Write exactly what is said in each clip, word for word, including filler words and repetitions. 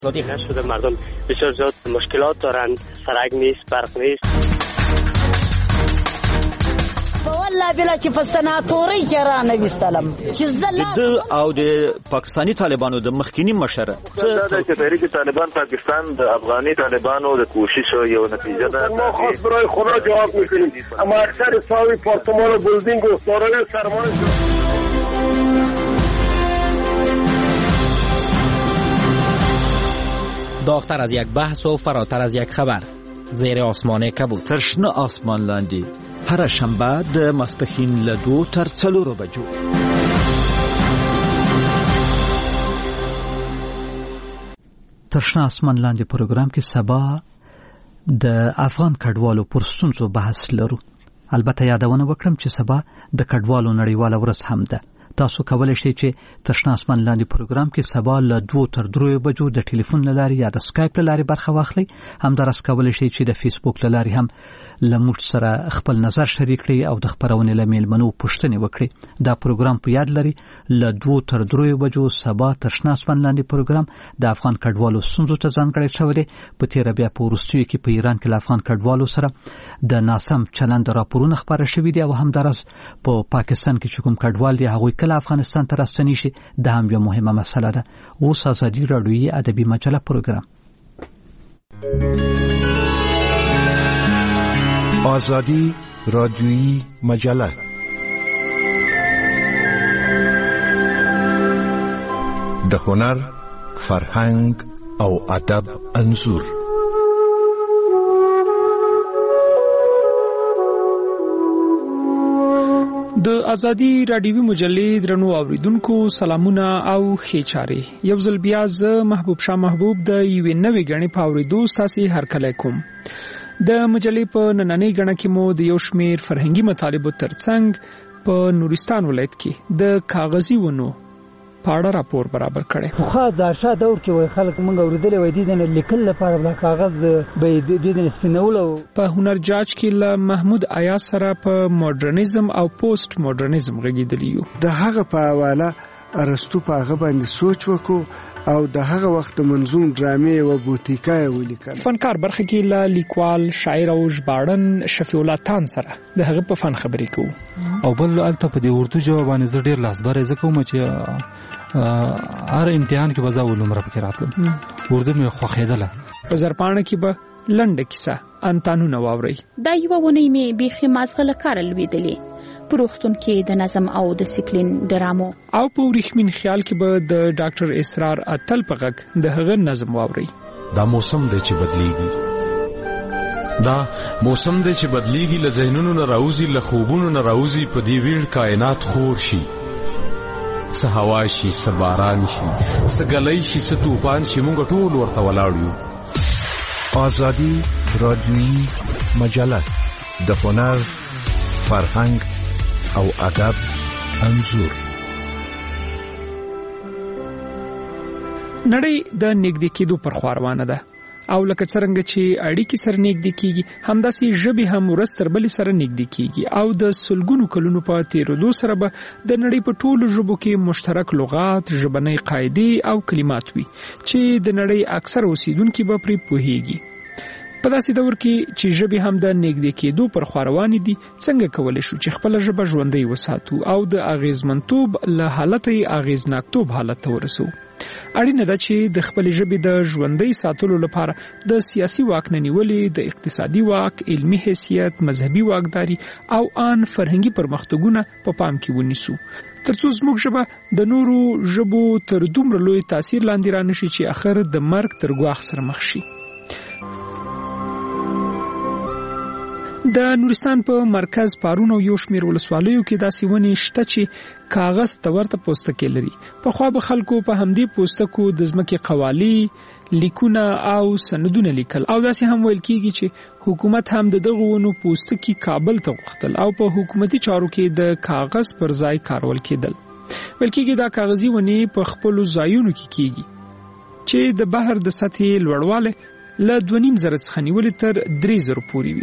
آزادی نشده، مردم بسیار زیاد مشکلات دارند، سرک نیست، برق نیست. والله بلا چې په سناتوري کې را نه وستلم چې زله د او د پاکستانی طالبانو د مخکینی مشره څه چې تحریک طالبان پاکستان د افغاني طالبانو د کوشش یو نتیجه ده. ما خاص برای خدا جواب میکنیم، اما اکثر ساوی پارتمان و بلدینگ و سارای سرمان داغتر از یک بحث و فراتر از یک خبر، زیر آسمان کبود. ترشنه آسمان لاندې هر شنبه د ماسپښین له دو تر څلورو بجو. ترشنه آسمان لاندې پروګرام کې سبا د افغان کډوالو پر ستونزو بحث لرو. البته یادونه وکړم چې سبا د کډوالو نړیواله ورځ هم ده. تاسو کولای شئ چې ترشنه آسمان لاندې پروګرام کې سبا له دوه تر درې بجو د ټلیفون لاري یا د سکایپ لاري برخه واخلئ. همدارس کولای شئ چې د فیسبوک لاري هم لموږ سره خپل نظر شریک کړئ او د خبرونې لمیل منو پوښتنې وکړئ. دا پروګرام په یاد لري له دوه تر درې بجو سبا ترشنه آسمان لاندې پروګرام د افغان کډوالو ستونزو ته ځانګړی شوی دی. په تیر بیا په وروستیو کې په ایران کې له افغان کډوالو سره د ناسم چلند راپورونه خبره شوي دي او همدارس په پاکستان کې چې کوم کډوال دي هغوی کله افغانستان ته راستنی شي دا هم یو مهمه مسله ده. اوس ازادي راډیویي ادبي مجله پروګرام. آزادی رادیویی مجله د هنر، فرهنګ او ادب انځور. د ازادي راډیوي مجلې درنو اوریدونکو سلامونه او ښې چارې. یو ځل بیا زه محبوب شاه محبوب د یوې نوې غنې په اوریدو ستاسو هرکلی کوم. د مجلې په نننۍ غنه کې مو د یو شمیر فرهنګي مطالبو ترڅنګ په نورستان ولایت کې د کاغذي ونو پاړه راپور برابر کړي. خو دا شاده دور کې وای خلک مونږ اوریدلې وای دي نه لیکل لپاره بل کاغذ به د دې سپینولو. په هنر جاج کې له محمود ایاز سره په ماډرنیزم او پوسټ ماډرنیزم غږیدلی یو. د هغه په حواله ارسطو په هغه باندې سوچ وکړو او د هغه وخت منظوم ډرامې او بوتیکای ولیکل. فنکار برخه کې له لیکوال، شاعر او ژباړن شفیع الله تان سره د هغه په فن خبرې کوو. او بل البته په دې اردو جواب باندې زه ډیر لاسبره زکوم چې هر امتحان کې وځو علوم را پکې راتلم. اردو مې خوښیدله. په زرپانه کې به لنډه کیسه انتانونه واوري. دا یو ونی مې بیخي مازغله کار لویدلې. پروختون کې د نظم او ډیسپلین ډرامو او په ورېښمین خیال کې به د ډاکټر اسرار اتل په غږ د هغه نظم واوري. دا موسم دی چې بدلیږي، دا موسم دی چې بدلیږي، له ذهنونو نه راوځي، له خوبونو نه راوځي، په دې ویړ کائنات خور شي. څه هوا شي، څه باران شي، څه ګلۍ شي، څه طوفان شي، موږ ټول ورته ولاړ یو. آزادی رادیویی مجله د هنر، فرهنګ او ادب انځور. نړۍ د نږدې کېدو پر خوا روانه ده او لکه څنګه چې اړیکې سره نږدې کیږي همداسې ژبې هم ورځ تر بلې سره نږدې کیږي او د سلګونو کلونو په تیرېدو سره به د نړۍ په ټولو ژبو کې مشترک لغات، ژبنۍ قاعدې او کلمات وي چې د نړۍ اکثر اوسیدونکو به پرې پوهیږي. په داسې دور کې چې ژبې هم د نږدې کېدو پر خوا روانې دي، څنګه کولی شو چې خپله ژبه ژوندۍ وساتو او د اغیزمنتوب له حالته یې اغیزناکتوب حالت ته ورسو؟ اړینه ده چې د خپلې ژبې د ژوندۍ ساتلو لپاره د سیاسي واک نه نیولې، د اقتصادي واک، علمي حیثیت، مذهبي واکداري او آن فرهنګي پرمختګونه په پام کې ونیسو ترڅو زموږ ژبه د نورو ژبو تر دومره لوی تاثیر لاندې رانشي چې اخر د مرګ تر ګواښ سره مخ شي. د نورستان په مرکز پارون او یو شمیر ولسوالیو کې داسې ونې شته چې کاغذ ته ورته پوستکي لري. پخوا به خلکو په همدې پوستکو د ځمکې قوالي، لیکونه او سندونه لیکل او داسې هم ویل کېږي چې حکومت هم د دغو ونو پوستکي کابل ته غوښتل او په حکومتي چارو کې د کاغذ پر ځای کارول کېدل. ویل کېږي دا کاغذي ونې په خپلو ځایونو کې کېږي چې د بحر د سطحې لوړوالی له دوه نیم زره څخه نیولې تر درې زره پورې وي.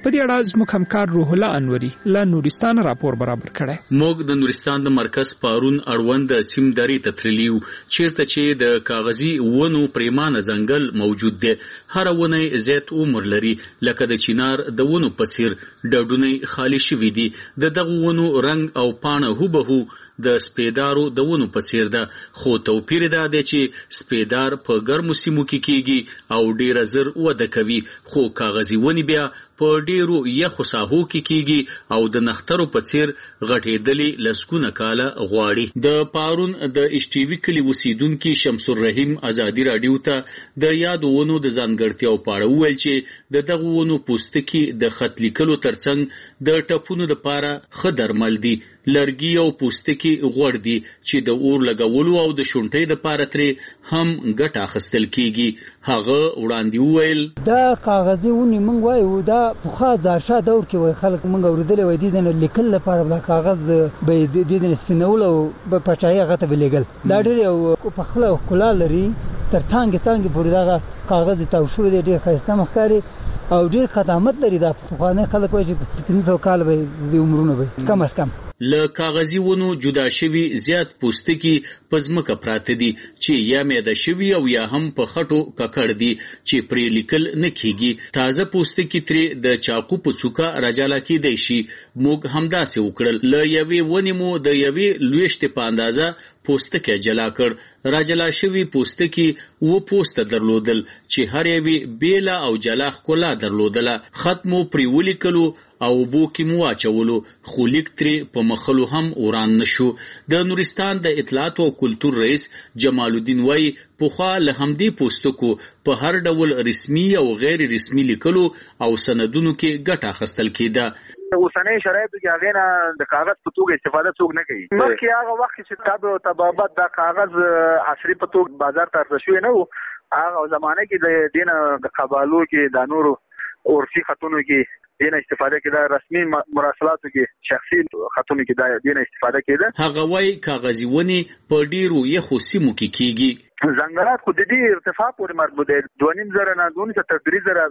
په دې اړه زموږ همکار روح الله انوري له نورستان راپور برابر کړی. موږ د نورستان د مرکز پارون اړوند د سیم درې ته تللیو چیرته چې د کاغذي ونو پریمانه ځنګل موجود دی. هر ونه زیات عمر لري لکه د چینار د ونو په څیر ډډونه خالی شوي دي. د دغه ونو رنگ او پاڼه هوبهو د سپیدارو د ونو په څیر ده، خو توپیر دا دی چې سپیدار په ګرمو سیمو کې کیږي او ډیره زر وده کوي، خو کاغذي ونی بیا په ډیرو یخو ساحو کې کیږي او د نخترو په څیر غټېدلې لسګونه کاله غواړي. د پارون د اشټیوي کلي اوسیدونکي شمس الرحیم ازادي راډیو ته د یادو ونو د ځانګړتیاو په اړه وویل چې د دغو ونو پوستکي د خط لیکلو ترڅنګ د ټپونو لپاره ښه درمل دي. لرګي او پوستکي غوړ دي چې د اور لګولو او د شونټۍ لپاره ترې هم ګټه اخیستل کیږي. هغه وړاندې وویل دا کاغذي ونی موږ وایو دا پخوا د شا دور کې وای خلک موږ اوریدلې وای دي د لیکل لپاره د کاغذ به د دې سپینول او په پچای غته بلګل دا ډېر په خپل خلا لري تر څنګه څنګه پورې دا کاغذ ته شو دې ډېر خسته مخکاري او ډېر خدمت لري. دا په نه خلک وایي چې پنځه کال به د عمرونه به کم از کم له کاغذي ونو جدا شوي زیات پوستکي په ځمکه پراته دي چې یا میده شوي او یا هم په خټو ککړ دي چې پرې لیکل نه کیږي. تازه پوستکي ترې د چاقو په څوکه راجلا کیدای شي. موږ همداسې وکړل. له یوې ونې مو د یوې لویشتې په اندازه پوستکی جلا کړ. راجلا شوي پوستکي و پوسته درلودل چې هر یوې بیله او جلا ښکلا درلودله. خط مو پرې ولیکلو او بو کې مو واچولو، خو لیک ترې په مخلو هم وران نشو. د نورستان د اطلاعات او کلتور رئیس جمال الدین وای پوخا له همدې پوستکو په هر ډول رسمي او غیر رسمي لیکلو او سندونو کې ګټه اخیستل کېده. اوسنۍ شرایطو کې هغه نه د کاغذ په توګه استفاده څوک نه کوي. مخکې هغه وخت چې کتاب او طبابت د کاغذ عصري په توګه بازار ته رسوي نه وو، هغه زمانه کې د دینه د قبالو کې د نورو عرفي خطونو کې دینه استفاده کېده، رسمي مراسلاتو کې شخصي خطونو کې دا دینه استفاده کېده. هغه وايي کاغذي ونی په ډیرو یخو سیمو کې کیږي. ځنګلات خو د دې ارتفاع پورې مربوط دي. دوه نیم زره نه دوه سوه تر درې زره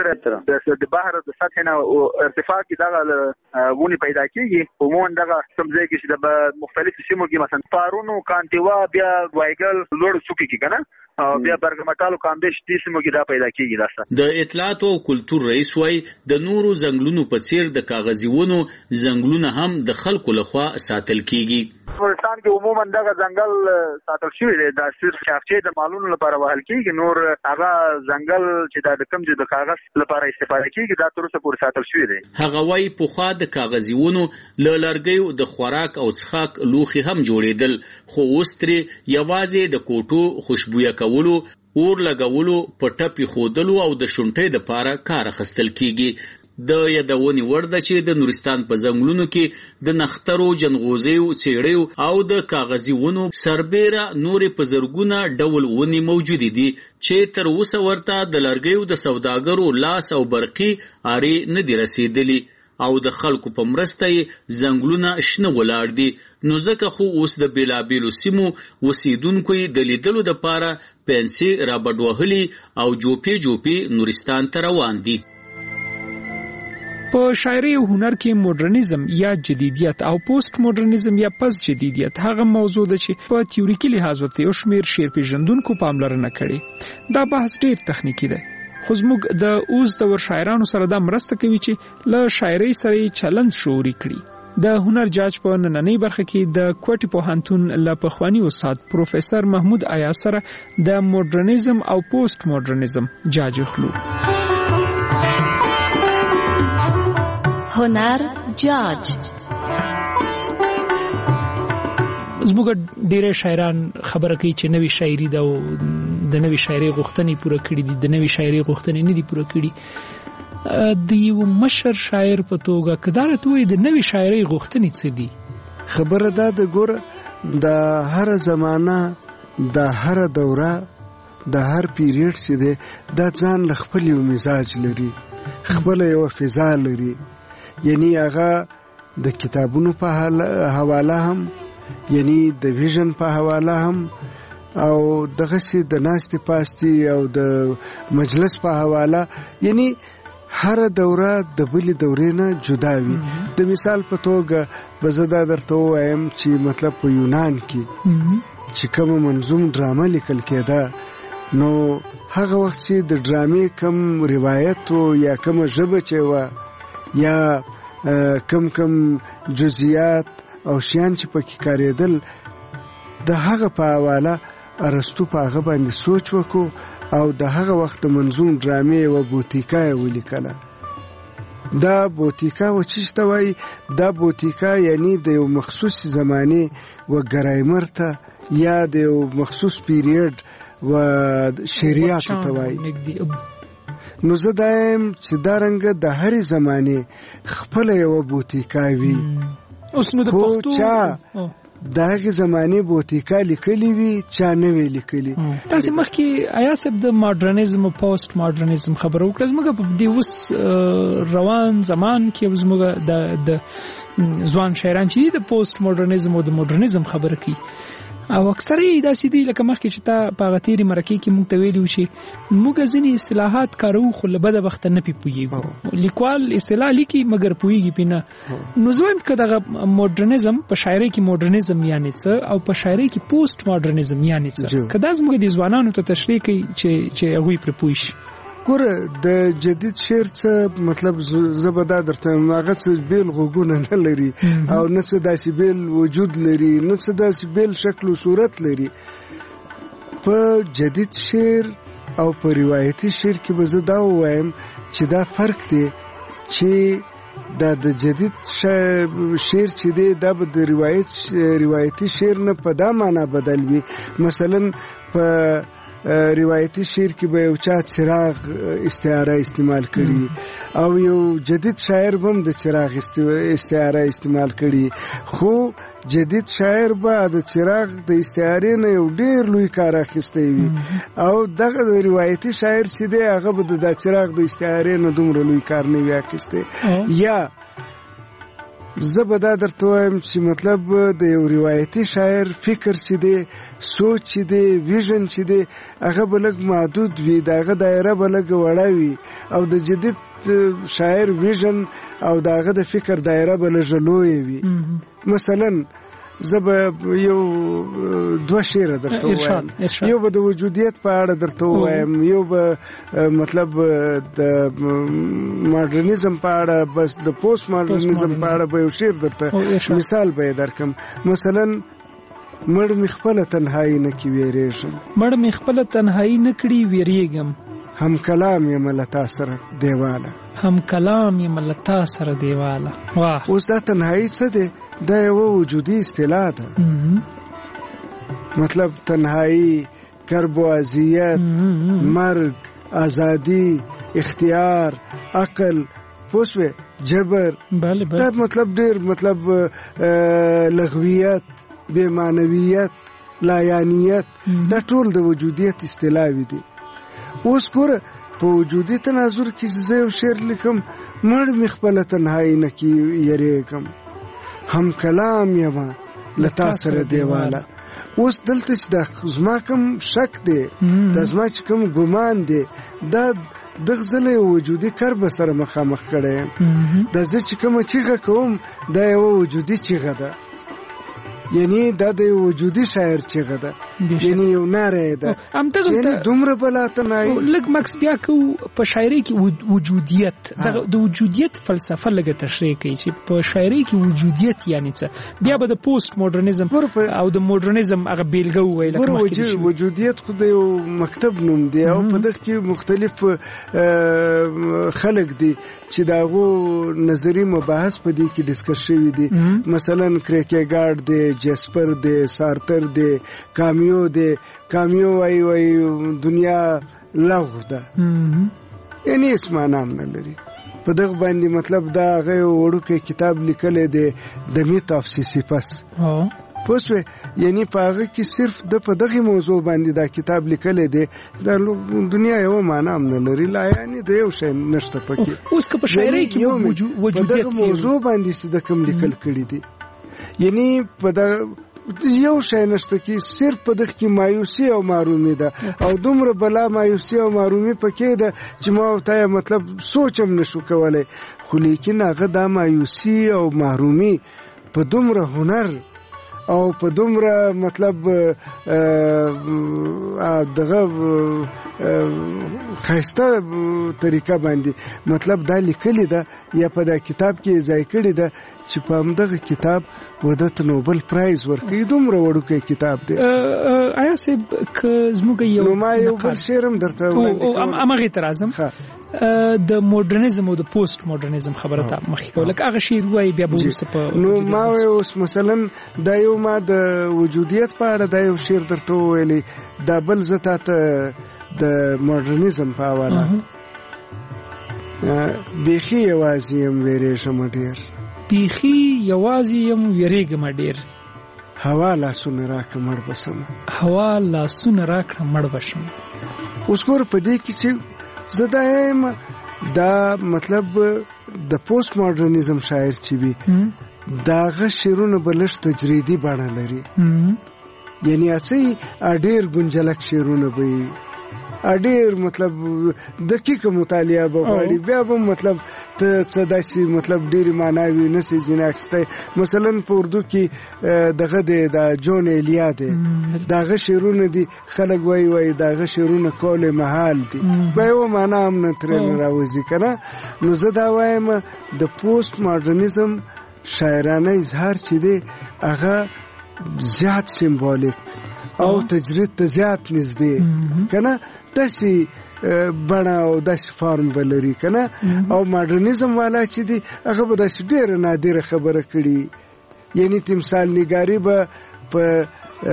متره د بحر د سطح نه ارتفاع کې دغه ونی پیدا کیږي. عموما دغه کوم ځای کې چې د مختلفو سیمو کې مثلا پارونو، کانتیوا، بیا وایګل، لوړ څوکي کې کنه او بیا برګمټالو کاندش دې سیمو کې دا پیدا کیږي. داسه د اطلاعات او کلتور رئیس وای د نورو ځنګلونو په څیر د کاغذي ونو ځنګلونه هم د خلکو لخوا ساتل کیږي. افغانستان کې عموما دغه ځنګل ساتل شوی دی. دا صرف شاخچې د مالونو لپاره وهل کیږي. نور هغه ځنګل چې د کم چې د کاغذ لپاره استفاده کیږي دا تر اوسه پورې ساتل شوی دی. هغه وايي پوخا د کاغذي ونو له لرګیو د خوراک او څښاک لوښي هم جوړېدل، خو اوس ترې یوازې د کوټو خوشبویه کولو، اور لګولو، په ټپي ښودلو او د شونټۍ دپاره کار اخیستل کیږي. د یادونې وړ ده چې د نورستان په ځنګلونو کې د نخترو، جنغوزیو، څېړیو او د کاغذي ونو سربیره نورې په زرګونه ډول ونې موجودې دي چې تر اوسه ورته د لرګیو د سوداګرو لاس او برقي ارې نه دي رسېدلي او د خلکو په مرسته یې ځنګلونه شنه ولاړ دي. نو ځکه خو اوس د بېلابېلو سیمو اوسېدونکو یې د لیدلو دپاره پنسې رابډ وهلي او جوپې جوپې نورستان ته روان دي. په شاعري او هنر کې موډرنیزم یا جدیدیت او پوسټ موډرنیزم یا پس جدیدیت هغه موضوع ده چې په تیوریکي لحاظ ورته یو شمېر شعر پیژندونکو پاملرنه کړې. دا بحث ډېر تخنیکي دی، خو زموږ د اوس دور شاعرانو سره دا مرسته کوي چې له شاعرۍ سره یې چلند شعوري کړي. د هنر جاج په نننۍ برخه کې د کوټي پوهنتون له پخواني استاد پروفیسور محمود ایاز سره د موډرنیزم او پوسټ موډرنیزم جاج خلو. هنر جاج زموږ ډېر شاعران خبره کوي چې نوې شاعري ده او د نوې شاعري غوښتنې پوره کړي دي، د نوې شاعري غوښتنې نه دي پوره کړي. د یو مشر شاعر په توګه که دا راته وایي د نوې شاعري غوښتنې څه دي؟ خبره دا د ګوره د هر زمانه، د هر دوره، د هر پیریډ چې دی دا ځان له خپل یو مزاج لري، خپل یو فضا لري. یعنی هغه د کتابونو په حواله هم، یعنی د ویژن په حواله هم، او دغه سي د ناستې پاستي او د مجلس په حواله، یعنی هر دوره د بلې دورې نه جدا وي. د مثال په توګه به زه دا درته ووایم چې مطلب په یونان کې چې کومه منظوم ډرامه لیکل کېده، نو هغه وخت چې د ډرامې کم روایت یا کومه ژبه چې وه یا کم کم جزئیات او شیان چې پکې کارېدل، د هغه په حواله ارسطو په هغه باندې سوچ وکړو او د هغه وخت منظوم ډرامې و بوتیکا یې ولیکله. دا بوتیکا و چیش ته وایي؟ دا بوتیکا یعنی د یو مخصوص زمانې و ګرایمر ته یا د یو مخصوص پیریډ و شریعت ته وایي. نو زه دا یم چې دا رنګه د هرې زمانې خپله یوه بوتیکا وي. اوس نو د پښتو د هغې زمانې بوتیکا لیکلي وي، چا نه وی لیکلي. تاسې مخکې ایا صاحب د ماډرنیزم او پوسټ ماډرنیزم خبره وکړه. زموږ په دې اوس روان زمان کې زموږ د ځوان شاعران چې د پوسټ ماډرنیزم او د ماډرنیزم خبره کوي او اکثر یې داسې دي لکه مخکې چې تا په هغه تېرې مرکې کې موږ ته ویلي وو چې موږ ځینې اصطلاحات کاروو خو له بده وخته نه پې پوهېږو. لیکوال اصطلاح لیکي مګر پوهېږي پې نه. نو زه وایم که دغه ماډرنیزم په شاعرۍ کې ماډرنیزم یعنې څه او په شاعرۍ کې پوسټ ماډرنیزم یعنې څه، که دا زموږ د ځوانانو ته تشریح کوي چې چې هغوی پرې پوه شي. ګوره د جدید شعر څه مطلب زه به دا درته وایم، هغه څه بیل غوږونه نه لري او نه څه داسې بیل وجود لري، نه څه داسې بیل شکل و صورت لري. په جدید شعر او په روایتي شعر کې به زه دا ووایم چې دا فرق دی چې دا د جدید شعر چې دی دا به د روایت روایتي شعر نه په دا معنا بدل وي. مثلا په روایتي شعر کې به یو چا چراغ استعاره استعمال کړي او یو جدید شاعر به هم د چراغ استعاره استعمال کړي، خو جدید شاعر به د چراغ د استعارې نه یو ډېر لوی کار اخیستی وي او دغه د روایتي شاعر چې دی هغه به د چراغ د استعارې نه دومره لوی کار نه وي اخیستی. یا زه به دا درته وایم چې مطلب د یو روایتي شاعر فکر چې دی، سوچ چې دی، ویژن چې دی، هغه به لږ محدود وي، د هغه دایره به لږ وړه وي او د جدید شاعر ویژن او د هغه د فکر دایره به لږه لویه وي. مثلا زه به یو دوه شعره درته ووایم، یو به د وجودیت په اړه درته ووایم، یو به مطلب د ماډرنیزم په اړه، بس د پوسټ ماډرنیزم په اړه به یو شعر درته مثال به یې درکم. مثلا مړ مې خپله تنهایي نه کې ویرېږم، مړ مې خپله تنهایي نه کړي ویرېږم، هم کلام یم له تا سره دیواله، هم کلام یم له تا سره دیواله. واه، اوس دا تنهایي څه دی؟ دا یو وجودي اصطلاح ده. مطلب تنهایی، کرب و اذیت، مرگ، ازادي، اختیار، عقل، پوسوه، جبر، دا مطلب ډیر مطلب لغویت، بے معنویت، لایانیت، دا ټول د وجودیت اصطلاحوي دي. اوس ګوره په وجودي تناظر کې زه یو شعر لیکم، مړ مې خپله تنهایی نه کې یریږم، هم کلام یما لتا سره دیواله. اوس دلته چې دا زما کوم شک دی، دا زما چې کوم ګمان دی، دا دغه ځله یو وجودي کرب سره مخامخ کړی یم. دا زه چې کومه چیغه کوم دا یو وجودي چیغه ده، یعنی دا د یو وجودي شاعر چیغه ده، یعنی یو ناره ده، یعنی دومره بلا تنهایی. لږ مکس بیا کو په شاعرۍ کې وجودیت، د وجودیت فلسفه لږ تشریح کوي چې په شاعرۍ کې وجودیت یعنی څه. بیا به د پوسټ ماډرنیزم او د ماډرنیزم هغه بیلګه ووایي. لکه وجودیت خو د یو مکتب نوم دی او په دغه کې مختلف خلک دي چې د هغو نظري مباحث په دې کې ډسکس شوي دي. مثلا کریکیګارډ دی، جسپر دی، سارتر دی، کامیو دی. کامیو وای وای دنیا لغو ده، یعنی اسم نام نه لري. په دغه باندې مطلب دا هغه وړوکی کتاب لیکلی دی د میت آف سیسیفس، پوه یعنی په هغه کې صرف د په دغه موضوع باندې دا کتاب لیکلی دی. د دنیا یو معنا هم نه لري، لا یعنی د یو شی نشته پکې. اوس که په شاعرۍ کې وجودیت په دغه موضوع باندې چې د کوم لیکل کړي دي، یعنی په د یو شی نشته کې صرف په دغه کې مایوسی او محرومي ده او دومره بلا مایوسی او محرومي پکې ده چې ما ته مطلب سوچم نشو کولای خو لیکن هغه د مایوسی او محرومي په دومره هنر او په دومره مطلب دغه خاصه طریقه باندې مطلب دا لیکلی ده یا په دا کتاب کې ځای کړی ده چې په همدغه کتاب ودته نوبل پرایز ورکړي دومره وړوکی کتاب دی. آیا صاحب که زموږ یو نو ما یو بل شعر هم درته وړاندې همغې ته راځم د موډرنیزم او د پوسټ موډرنیزم خبره ته مخکې کوو لکه هغه شعر وایي بیا به وروسته په نو ما اوس مثلا دا یو ما د وجودیت په اړه دا یو شعر درته وویلی دا بل زه تا ته د موډرنیزم په حواله بیخي یوازې یم ویرېږم ډېر بیخي یوازې یم ویرېږم ډېر هوا لاسونه راکړه مړ بسم هوا لاسونه راکړه مړ بشم. اوس ګوره په دې کې چې زه دا یم دا مطلب د پوسټ موډرنیزم شاعر چې وي د هغه شعرونه به لږ تجریدي بڼه لري یعنی اڅې ډېر ګنجلک شعرونه به وي ډېر مطلب دقیقه مطالعه به غواړي بیا به مطلب ته څه داسې مطلب ډېرې معناوي نسي ځینې اخیستی مثلا په اردو کې دغه دی د جون ایلیا دی د هغه شعرونه دي خلک وایي وایي د هغه شعرونه کول محال دي به یوه معنا هم نه ترې نه راوځي که نه نو زه دا وایم د پوسټ موډرنیزم شاعرانه اظهار چې دی هغه زیات سیمبولیک او تجرید ته زیات نږدې که نه داسې بڼه او داسې فارم به لري که نه او موډرنیزم والا چې دی هغه به داسې ډېره نادره خبره کړي یعنی تمثال نګاري به په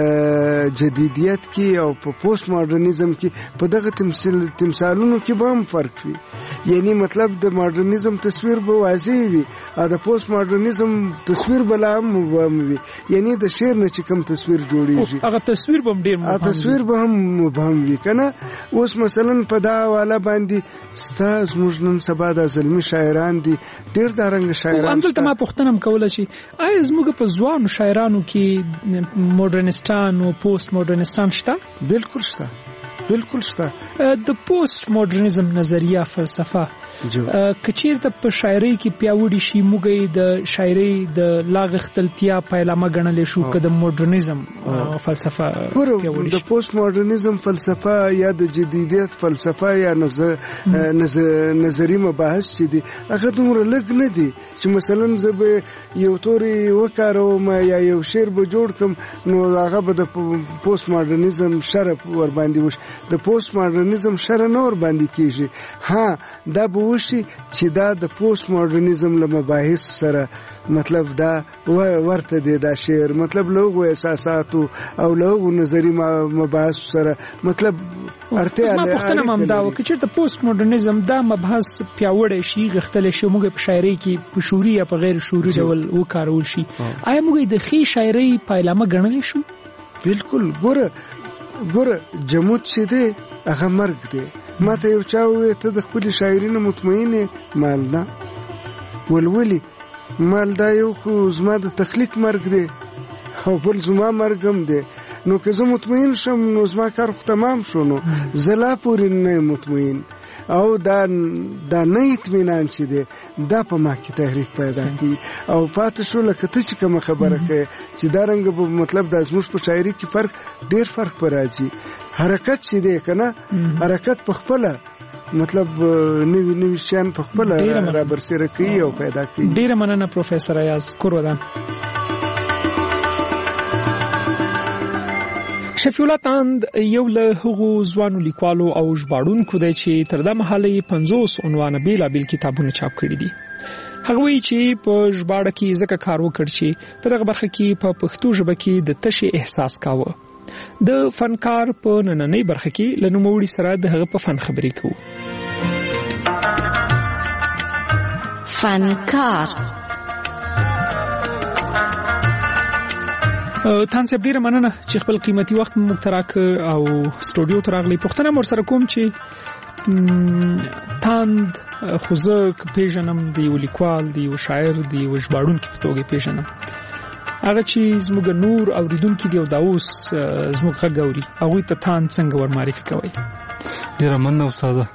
جدیدیت کې او په پوسټ موډرنیزم کې په دغه تمثالونو کې به هم فرق وي یعنی مطلب د موډرنیزم تصویر به واضح وي او د پوسټ موډرنیزم تصویر به لا هم وي یعنی د شعر نه چې کوم تصویر جوړیږي هغه تصویر به هم ډېر مبهم وي تصویر به هم مبهم وي که نه اوس مثلا په دا حواله باندې ستا زموږ نن سبا د زلمي شاعران دي ډېر دا رنګه شاعران همدلته ما پوښتنه هم کوله چې آیا زموږ په ځوانو شاعرانو کې موډرن او پوسټ موډرنستان شته؟ بالکل شته بالکل شته. د پوسټ موډرنیزم نظریه فلسفه کچیرته په شاعرۍ کې پیاوړی شي موږ د شاعرۍ د لاغښتلتیا پیلامه ګڼلی شو که د موډرنیزم فلسفه پیاوړی شي د پوسټ موډرنیزم فلسفه یا د جدیدیت فلسفه یا نظری مباحث چې دي هغه دومره لږ نه دي چې مثلا زه به یو تورې وکاروم یا یو شعر به جوړ کړم نو هغه به د پوسټ موډرنیزم شرف ور باندې وشي د پوسټ موډرنیزم شر نه ور باندې کیږي ها دا به وشي چې دا د پوسټ موډرنیزم له مباحث سره مطلب دا ورته دی دا شعر مطلب له هغو احساساتو او له هغو نظري مباحث سره مطلب اړتیا ما پوښتنه هم دا وه که چېرته پوسټ موډرنیزم دا مبحث پیاوړی شي غښتلی شي موږ په شاعرۍ کې په شعوري یا په غیر شعوري ډول وکارول شي آیا موږ د ښې شاعرۍ پیلامه ګڼلی شو؟ بالکل ګوره ګوره جمود چې دی هغه مرګ دی ما ته یو چا وویل ته د خپلې شاعري نه مطمئن یې مال نه ولولي مال دا یو خو زما د تخلیق مرګ دی او بل زما مرګ هم دی نو که زه مطمئن شم نو زما کار خو تمام شو نو زه لا پورې نه مطمئن او دا دا نه اطمینان چې دی دا په ما کې تحریک پیدا کوي او پاتې شو لکه ته چې کومه خبره کوې چې دا رنګه به مطلب دا زموږ په شاعري کې فرق ډېر فرق به راځي حرکت چې دی که نه حرکت په خپله مطلب نوي نوي شیان په خپله رابرسېره کوي او پیدا کوي. ډېره مننه پروفیسر ایاز کورودان. شفیع الله تاند یو له هغو ځوانو لیکوالو او ژباړونکو دی چې تر دا مهاله یې پنځوس عنوانه بېلابېل کتابونه چاپ کړي دي. هغه وایي چې په ژباړه کې ځکه کار وکړ چې په دغه برخه کې په پښتو ژبه کې د تشې احساس کاوه. د فنکار په نننۍ برخه کې له نوموړي سره د هغه په فن خبرې کوو. فنکار تاسو صاحب ډیره مننه چې خپل قیمتي وخت موږ ته راکړ او سټوډیو ته راغلی. پوښتنه مور سره کوم چې تاند خو زه پیژنم د یو لیکوال د یو شاعر د یو ژباړونکي په توګه پیژنم هغه چې زموږ نور اوریدونکو دی او دا اوس زموږ غوړي هغه ته تان څنګه ور معرفي کوي؟ ډیره مننه استاد.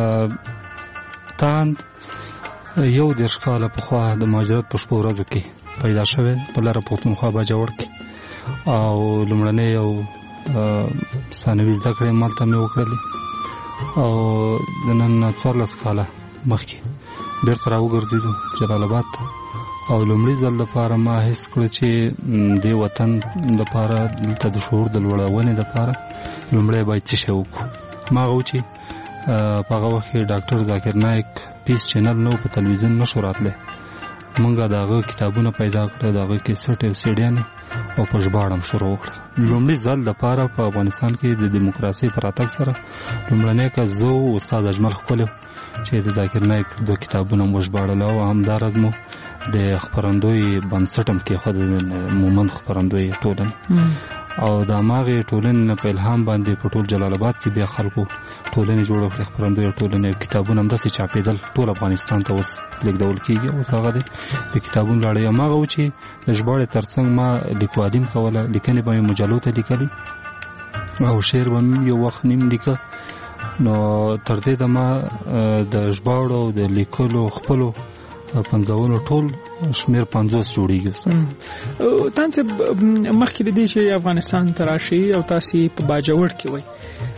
تان یو د ښکاله په خوا د مهاجرت په شپو ورځو کې پیدا شوی په لاره پښتونخوا باجوړ کې او لومړنۍ یو ثانوي زده کړې مالته مې وکړلې او د نن څوارلس کاله مخکې بیرته راوګرځېدو جلال آباد ته او لومړي ځل لپاره ما حس کړ چې د وطن لپاره دلته د شعور د لوړونې لپاره لومړی باید څه شی وکړو. ما هغه چې په هغه وخت کې ډاکټر ذاکر نایک پیس چینل نو په تلویزیون نشو راتلی، مونږه د هغه کتابونه پیدا کړل، د هغه کیسټ او سیډیانې او په ژباړم شروع وکړه. لومړي ځل لپاره په افغانستان کې د دیموکراسي پر راتګ سره لومړنی کس زه او استاد اجمل ښکلی چې د ذاکر نایک دوه کتابونه مو ژباړل او همداراز مو د خپرندوی بنسټ هم کېښود، د مومند خپرندوی ټولنې او د هماغې ټولنې نه په الهام باندې په ټول جلال آباد کې بیا خلکو ټولنې جوړه کړې، خپرندوی ټولنې کتابونه همداسې چاپېدل، ټول افغانستان ته اوس لیږدول کېږي. اوس هغه دی د کتابونو لاړې. هماغه و چې د ژباړې تر څنګ ما لیکوالي هم کوله، لیکنې به مې مجلو ته لیکلي او شعر به مې یو وخت نیم لیکه. نو تر دې دمه د ژباړو او د لیکلو خپلو پنځونو ټول شمیر پنځوس جوړیږي. تاسو مخکې د دې چې افغانستان ته راشي او تاسو په باجوړ کې وای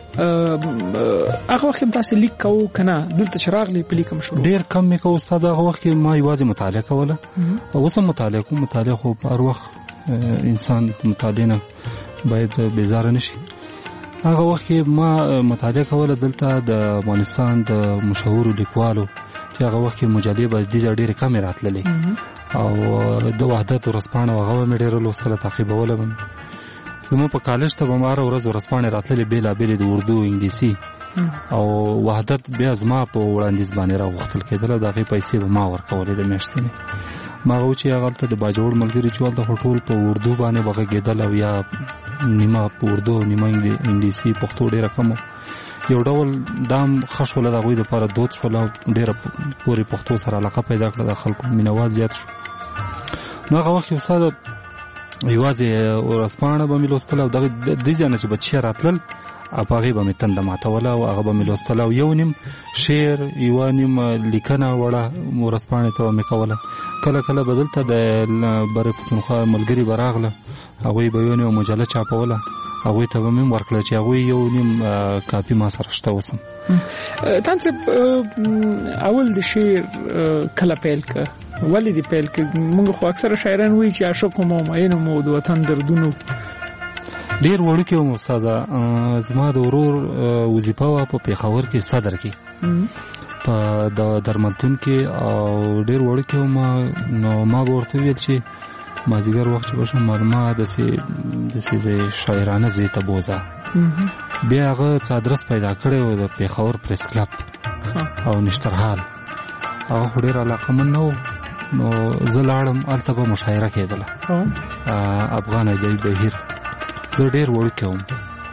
هغه وخت تاسو لیک کوو کنه دلته چراغلی په لیکم شروع ډیر کم مې کوو استاد. هغه وخت ما یوازې مطالعه کوله او اوس مطالعه کوم. مطالعه خو هر وخت انسان مطالعه نه باید بیزار نشي. هغه وخت ما مطالعه کوله دلته د افغانستان د مشهور لیکوالو چې هغه وخت مجلې به د ډېرې کمې راتللې او د وحدت ورځپاڼه هغه مې ډېره لوستله، تعقیبوله به مې. زموږ په کالج ته به مې هره ورځ ورځپاڼې راتللې بېلابېلې د اردو انګلیسي او وحدت بیا زما په وړاندیز باندې راغوښتل کېدله، د هغې پیسې به ما ورکولې د میاشتنې. ما هغه و چې هغلته د باجوړ ملګري چې هلته خو ټول په اردو باندې به غږېدل او یا نیمه په اردو نیمه انګلیسي پښتو ډېره کم یو ډول دام ښه شوله، د هغوی دپاره دود شوله او ډېره پورې پښتو سره علاقه پیدا کړه، د خلکو مینهوال زیات شو. نو هغه وخت یو استاد یوازې ورځپاڼه به مې لوستله او دغه دې ځای نه چې بچیان راتلل په هغې به مې تنده ماتوله او هغه به مې لوستله او یو نیم شعر یوه نیم لیکنه وړه ورځپاڼې ته به مې کوله. کله کله به دلته د برې پښتونخوا ملګري به راغله، هغوی به یو نیم مجله چاپوله، هغوی ته به مې هم ورکړله چې هغوی یو نیم کاپي ما سره شته اوس هم. تاسو اول د شعر کله پیل که ولې دې پیل که؟ موږ خو اکثره شاعران وایي چې عاشق وم او مین وم او د وطن دردونو ډېر وړوکی وم استاده. زما د ورور وظیفه وه په پېښور کې صدر کې په د درملتون کې او ډېر وړوکی وم. نو ما به ورته وویل چې مازدیګر وخت چې به شم ما داسې داسې د شاعرانه ځای ته بوځه. بیا هغه څه ادرس پیدا کړی و د پېښور پریس کلب او نشترحال، هغه خو ډېر علاقمند نه و. نو زه لاړم، هلته به مشاعره کېدله افغان ادبي بهیر. زه ډېر وړوکی وم.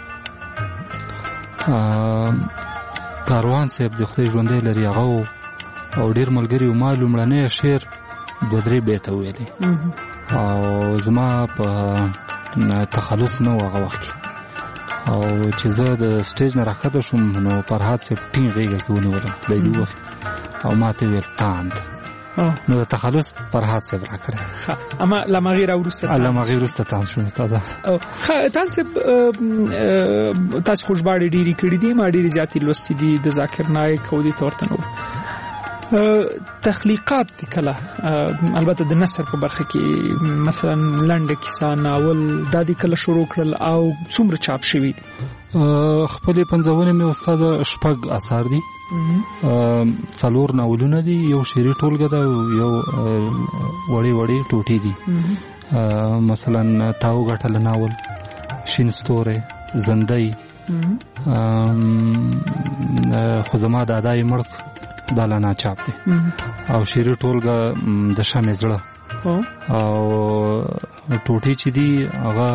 کاروان صاحب د خدای ژوندی لري هغه و او ډېر ملګري و. ما لومړنی شعر دوه درې بیته ویلې او زما په تخلص نه و هغه وخت کې. او چې زه د سټیج نه راښکته شوم نو فرهاد صاحب ټینګ غېږه کې ونیولم خدای دې وخت او ما ته ویل تاند. نو د تخلص فرهاد صاحب راکړی. اما لمغې راوروسته لمغې وروسته تاند شوم استاده. تاند صاحب تاسو خو ژباړې ډېرې کړي دي، ما ډېرې زیاتې لوستي دي د ذاکر نایک او دې ته ورته نور تخلیقات دي کله البته د نثر په برخه کې مثلا لنډه کیسه ناول دا دي کله شروع کړل او څومره چاپ شوي دي؟ خپلې پنځونې مې استاد شپږ اثار دي، څلور ناولونه دي، یو شعري ټولګه ده او یو وړې وړې ټوټې دي. مثلا تاو ګټله ناول، شین ستوری، زندۍ، خو زما دادا یې مړ دا لا ناچاپ دی، او شعري ټولګه د شمع زړه، او ټوټې چې دي هغه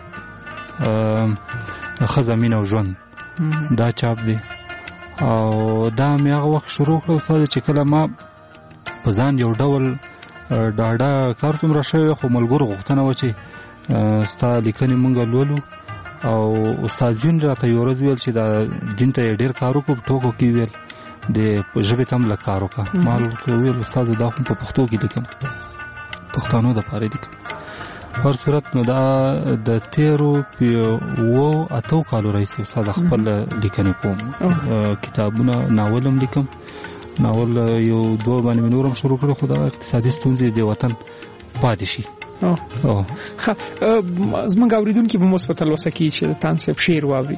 ښځه مینه او ژوند دا چاپ دی. او دا مې هغه وخت شروع کړه استاد چې کله ما په ځان یو ډول ډاډه کار څومره شوی خو ملګرو غوښتنه و چې ستا لیکنې مونږ لولو او استاد یون راته یو ورځ ویل چې دا دین ته ډېر کار وکړو ټوکو کې ویل د ژبې ته هم لږ کار وکړه. ما ورته وویل استاد دا خو په پښتو کې لیکم پښتانو دپاره لیکم. هر صورت نو دا د تیرو اوو اتو کالو راهیسې استاد خپل لیکنې کوم کتابونه ناول هم لیکم. ناول یو دوه باندې مې نورم شروع کړو خو دا اقتصادي ستونزې د وطن پاتې شي. ښه زموږ اورېدونکي به مو په تلوسه کړي چې د تان صاحب شعر واوري.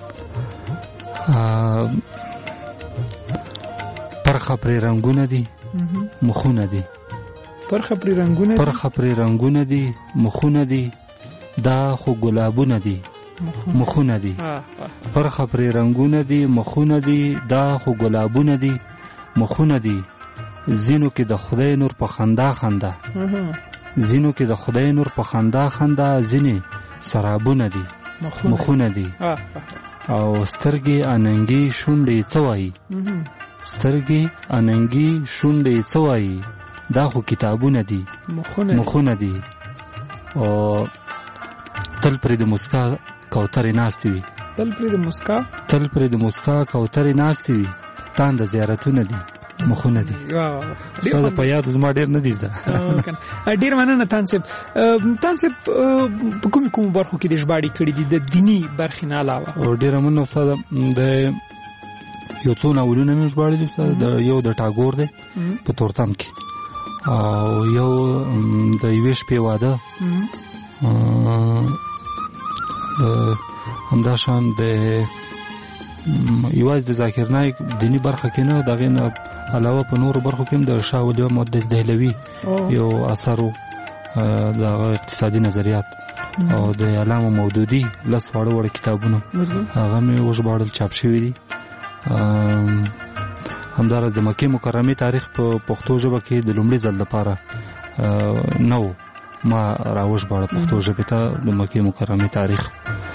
پرخه پرې رنګونه دي مخونه دي پرخه پرې رنګونه دي پرخه پرې رنګونه دي مخونه دي دا خو ګلابونه دي مخونه دي پرخه پرې رنګونه دي مخونه دي دا خو ګلابونه دي مخونه دي زینو کې د خدای نور په خندا خندا زینو کې د خدای نور په خندا خندا زینې سرابونه دي مخونه دي او سترګې اننګي شونډې څه وایي سترګې اننګي شونډې څه وایي دا خو کتابونه دي مخونه دي او تل پرې د مسکا کوترې ناستې وي تل پرې د مسکا تل پرې د مسکا کوترې ناستې وي تان د زیارتونه دي مخونه دي. ستا په یاد زما ډېر نه دي زده. ډېر مننه تان صاحب. تان صاحب په کومو کومو برخو کې د ژباړې کړي دي د دیني برخې نه علاوه؟ ډېره مننه استاده. د یو څو ناولونه مې ژباړلي استاده. یو د ټاګور دی په تورتم کې او یو د یوې شپې واده همداشان د یوازې د ذاکر نایک دیني برخه کې نه د هغې نه علاوه په نورو برخو کې هم د شاه ولی مقدس دهلوي یو اثر و د هغه اقتصادي نظریات او د علامه مودودي لس واړه واړه کتابونه هغه مې وژباړل چاپ شوي دي. همداراز د مکې مکرمې تاریخ په پښتو ژبه کې د لومړي ځل لپاره نه و ما راوژباړه پښتو ژبې ته د مکې مکرمې تاریخ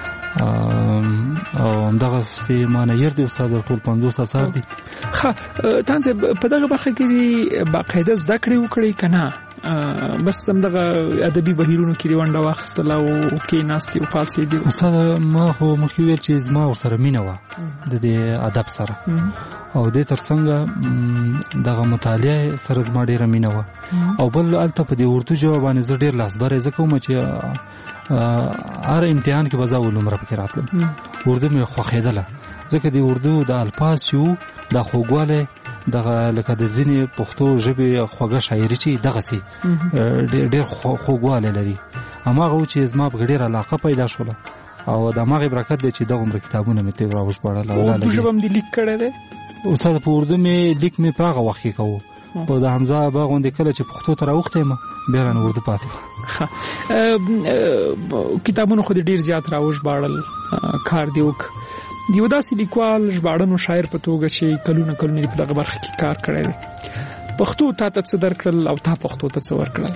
او همدغسې ما نه ير دي استاد ټول پنځوس اثار دي. ښه تان صاحب په دغه برخه کې دي باقاعده زده کړې وکړئ که نه بس همدغه ادبي بهیرونو کې دې ونډه واخیستله او کېناستې او پاڅېدې؟ استاد ما خو مخکې ویل چې زما ورسره مینه وه د دې ادب سره او دې تر څنګه دغه مطالعه سره زما ډېره مینه وه او بل هلته په دې اردو ژبه باندې زه ډېر لاسبری ځکه وم چې هر امتحان کې به زه اول نمره پکې راتلم. اردو مې خوښېدله ځکه د اردو د الفاظ چې وو دا خوږوالی دغه لکه د ځینې پښتو ژبې خوږه شاعري چې دغسې ډېر خوږوالی لري. هماغه و چې زما پکې ډېره علاقه پیدا شوله او د هماغې برکت دی چې دغومره کتابونه مې ترې راوژباړل. اردو ژبه هم دې لیک کړی دی؟ استاد په اردو مې لیک مې په هغه وخت کې کوو په د حمزه ابا غوندې کله چې پښتو ته راوښتی یم بیا رانه اردو پاتې وه. کتابونه خو دې ډېر زیات راوژباړل کار دې وکړ. د یو داسې لیکوال ژباړن او شاعر په توګه چې کلونه کلونه دې په دغه برخه کې کار کړی دی پښتو تا ته څه درکړل او تا پښتو ته څه ورکړل؟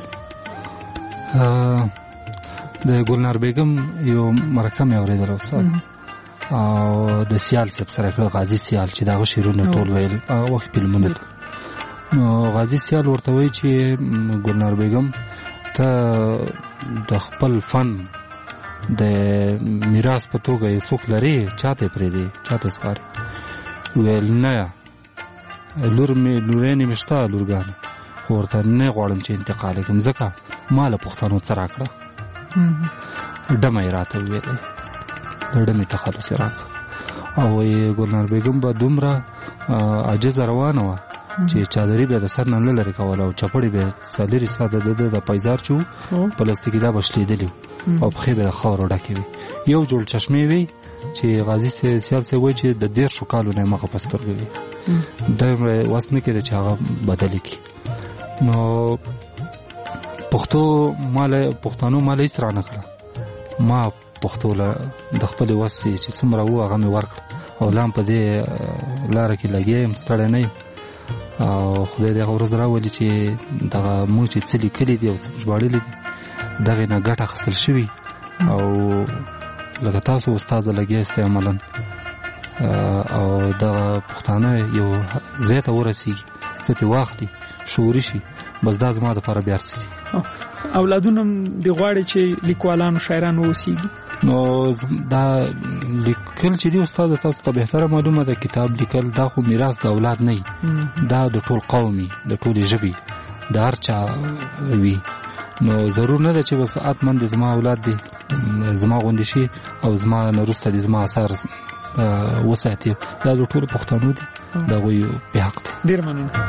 د ګلنار بیګم یو مرکه مې اورېدله استاد او د سیال صاحب سره کړه غازي سیال چې دغه شعرونه ټول ویل هغه وخت فلمونه ته نو غازي سیال ورته وایي چې ګلنار بیګم ته د خپل فن د میراث په توګه یو څوک لرې چاته پرېږدې چاته سپارې؟ ویل نه لور مې لورینې مې شته لورګانې خو ورته نه غواړم چې انتقال کړم ځکه ما له پښتنو څه راکړه ډمه یې راته وویلې د ډمې تخلص یې راکړه او ګلنار بیګم به دومره عاجزه روانه وه چې چادري به د سر نه نه لرې کوله او چپړې به څلېرې ساده د د پیزار چې و پلاستیکي دا به شلېدلي او پښې به د خاورو ډکې وي. یو جوړ چشمې وي چې غازي سیال صاحب وایي چې د دېرشو کالو نه یې مخه په سترګو وي دا وس نه کېده چې هغه بدلې کړي. نو پښتو ماله پښتانو ماله هېڅ رانه کړه ما پښتو له د خپلې وس چې څومره و هغه مې ورکړه او لا هم په دې لاره کې لګیا یم ستړی نه یم او خدای دې هغه ورځ راولي چې دغه موږ چې څه لیکلي دي او څه ژباړلي دي دغې نه ګټه اخیستل شوي او لکه تاسو استاده لګیا یاستئ عملا او دغه پښتانه یو ځای ته ورسېږي څه ترې واخلي شعوري شي بس دا زما د لپاره بیا څه دي. اولادونه د غواړي چې لیکوالانو شاعرانو اوسېږي. نو دا لیکل چې دی استاد تاسو ته بهتره معلومه ده، کتاب لیکل دا خو میراث د اولاد نه، دا د ټول قومي د ټولې ژبې د هر چا وي. نو ضرور نه ده چې بس اتمن د زما اولاد دي زما غوندې شي او زما نه وروسته د زما اثار وساتي. دا د ټولو پښتنو دي، د هغوی په حق ده. ډېر مننه.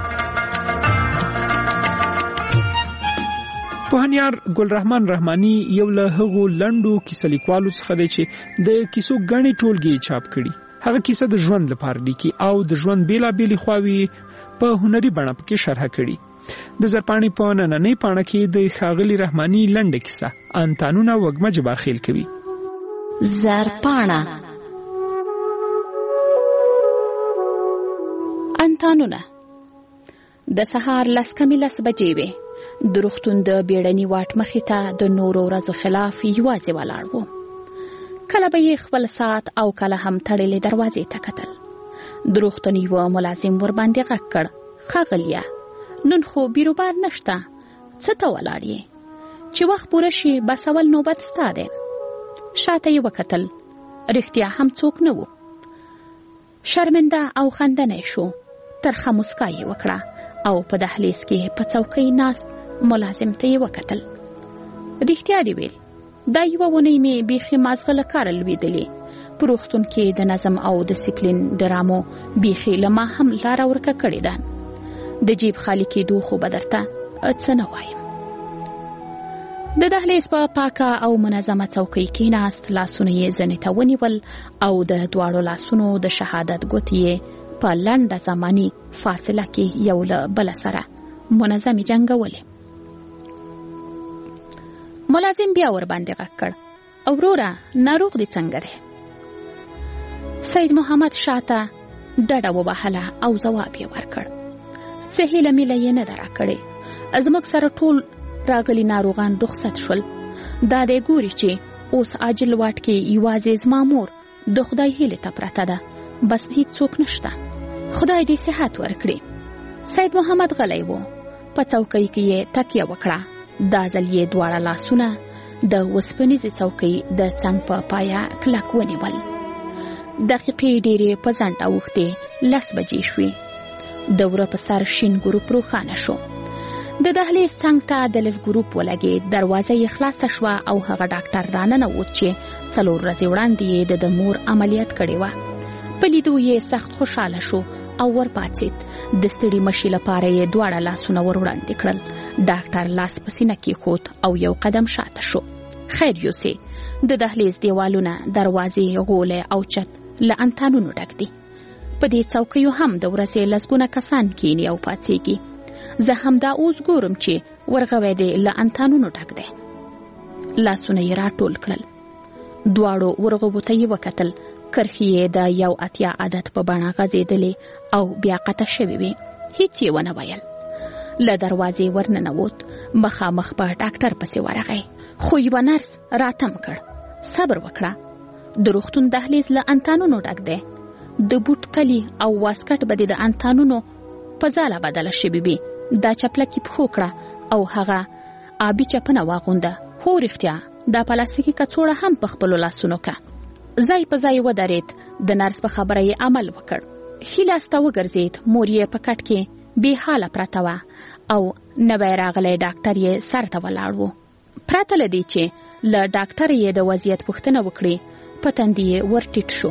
پوهنیار ګلرحمان رحماني یو له هغو لنډو کیسه لیکوالو څخه دی چې د کیسو ګڼې ټولګې چاپ کړي. هغه کیسه د ژوند لپاره لیکي او د ژوند بېلابېلې خواوې په هنري بڼه پکې شرحه کړي. د زرپاڼې په نننۍ پاڼه کې د ښاغلي رحماني لنډه کیسه انتانونه وږمه جبارخیل کوي. زرپاڼه. انتانونه. د سهار لس کمې لس بجې وې. د روغتون د بیړني واټ مخې ته د نورو ورځو خلاف یوازې ولاړ و. کله به یې خپل ساعت او کله هم تړلې دروازې ته کتل. د روغتون یوه ملازم ورباندې غږ کړ: ښاغلیه، نن خو بیروبار نشته، څه ته ولاړ یې؟ چې وخت پوره شي بس اول نوبت ستا دی. شاته یې وکتل، رښتیا هم څوک نه و. شرمنده او خندنی شو. ترخه مسکا یې وکړه او په دهلیز کې په څوکۍ ناست ملازم ته یې وکتل. رښتیا دې ویل، دا یوه اونۍ مې بیخي مازغه له کاره لوېدلې. په روغتون کې د نظم او ډسپلین ډرامو بیخي له ما هم لاره ورکه کړې ده. د جیب خالي کېدو خو به درته څه نه وایم. د دهلیز په پاکه او منظمه څوکۍ کېناست. لاسونه یې زنې ته ونیول او د دواړو لاسونو د شهادت ګوتې یې په لنډه زماني فاصله کې یو له بله سره منظمې جنګولې. ملازم بیا ور باندې غږ کړ: وروره، ناروغ دې څنګه دی؟ سید محمد شاته ډډه ووهله او ځواب یې ورکړ: څه هیله میله یې نه ده راکړې. زموږ سره ټول راغلي ناروغان رخصت شول. دا دی ګوري چې اوس عاجل واټ کې یوازې زما مور د خدای هیلې ته پرته ده، بس هیڅ څوک نشته. خدای دې صحت ورکړي. سید محمد غلی و. په څوکۍ کې یې تکیه وکړه. دا ځل یې دواړه لاسونه د وسپنیزې څوکۍ د څنګ په پایه کلک ونیول. دقیقې ډېرې په ځنډ اوښتې. لس بجې شوې. د وره په سر شین ګروپ روښانه شو. د دهلیز څنګ ته د لیف ګروپ ولګېد. دروازه یې خلاصه شوه او هغه ډاکټر راننوت چې څلور ورځې وړاندې یې د مور عملیات کړې وه. په لیدو یې سخت خوشحاله شو او ورپاڅېد. د ستړي مشي لپاره یې دواړه لاسونه ور وړاندې کړل. ډاکټر لاس په سینه کېښود او یو قدم شاته شو. خیر یوسې، د دهلیز دیوالونه، دروازې، غولې او چت له انتانونو ډک دي. په دې څوکیو هم د ورځې لسګونه کسان کیني او پاڅېږي. زه هم دا اوس ګورم چې ورغوی دی له انتانونو ډک دی. لاسونه یې راټول کړل. دواړو ورغوو ته یې وکتل. کرښې یې د یو اتیا عدد په بڼه غځېدلې او بیا قطع شوې وې. هیڅ یې ونه ویل. له دروازې ورننوت. مخامخ په ډاکټر پسې ورغی. خو یوه نرس راتم کړ: صبر وکړه، د روغتون دهلیز له انتانونو ډک دی. د بوټ کلي او واسکټ به د انتانونو په ځاله بدله شوې وي. دا چپلکې پښو کړه او هغه آبي چپنه واغونده. هو رښتیا، دا پلاستیکي کڅوړه هم په خپلو لاسونو که. ځای په ځای ودرېد. د نرس په خبره یې عمل وکړ. ښي لاس ته وګرځېد. مور یې په کټ کې بې حاله پرته وه او نوی راغلی ډاکټر یې سر ته ولاړ و. پرته له دې چې له ډاکټر یې د وضعیت پوښتنه وکړي، په تندي یې ور ټیټ شو.